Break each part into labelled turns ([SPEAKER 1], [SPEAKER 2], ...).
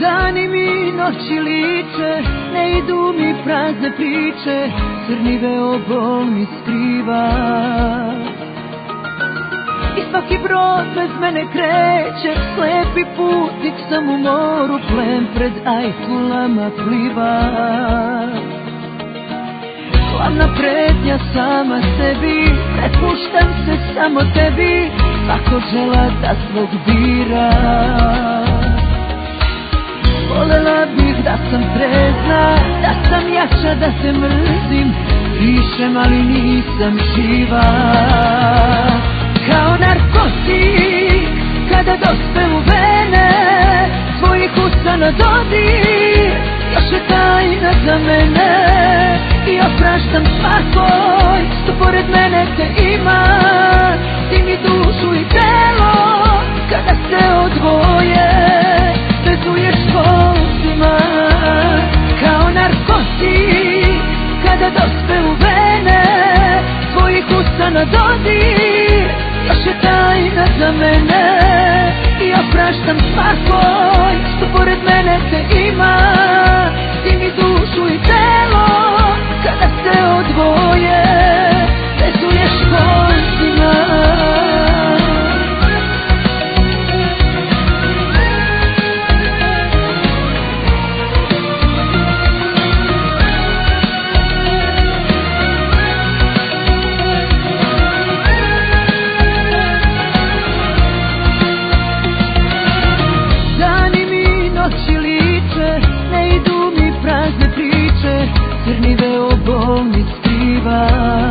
[SPEAKER 1] Dani mi noći liče, ne idu mi prazne priče, crni veo bol mi skriva. I svaki brod bez mene kreće, slepi putnik sam u moru, plen pred ajkulama pliva. Glavna pretnja sama sebi, prepuštam se samo tebi, svako žela da svog bira. Volela bih da sam trezna, da sam jača, da te mrzim, pišem ali nisam živa. Kao narkotik, kada dospe u vene, tvojih usta na dodir, još je tajna za mene. I opraštam svakoj, što pored mene te ima, ti mi dušu i telo, kada se odvoje, vezuješ kolcima. Kao narkotik, kada dospe u vene, tvojih usta na dodir, još je tajna za mene. I opraštam svakoj, što pored mene te ima, ti mi dušu i telo, kada se odvoje, vezuješ kolcima. Dani mi noći liče, ne idu mi prazne priče, crni veo bol mi skriva.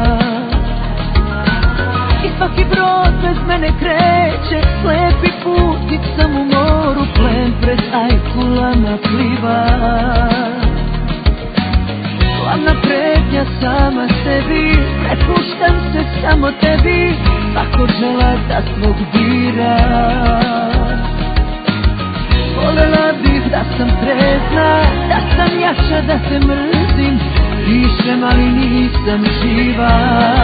[SPEAKER 1] I svaki brod bez mene kreće, slepi putnik sam u moru, plen pred ajkulama pliva. Glavna pretnja sama sebi, prepuštam se samo tebi, svako žela da svog bira. Volela bih da sam trezna, da sam jača, da te mrzim, pišem ali nisam živa.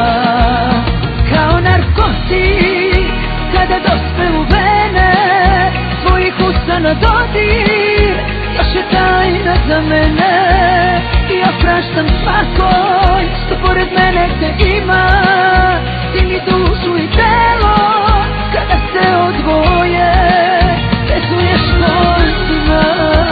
[SPEAKER 1] Kao narkotik, kada dospe u vene, tvojih usta na dodir, još je tajna za mene. I opraštam svakoj, što pored mene te ima, ti mi dušu i telo, kada se odvoje, vezuješ kolcima.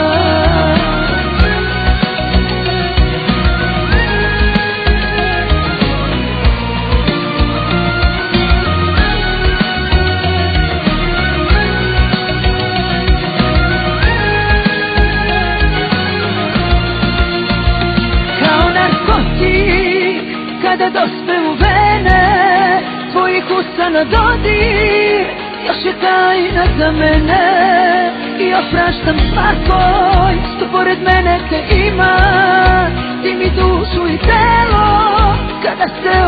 [SPEAKER 1] Kao narkotik, kada dospe u vene, tvojih usta na dodir, još je tajna za mene. I opraštam svakoj, što pored mene te ima, ti mi dušu i telo, kada se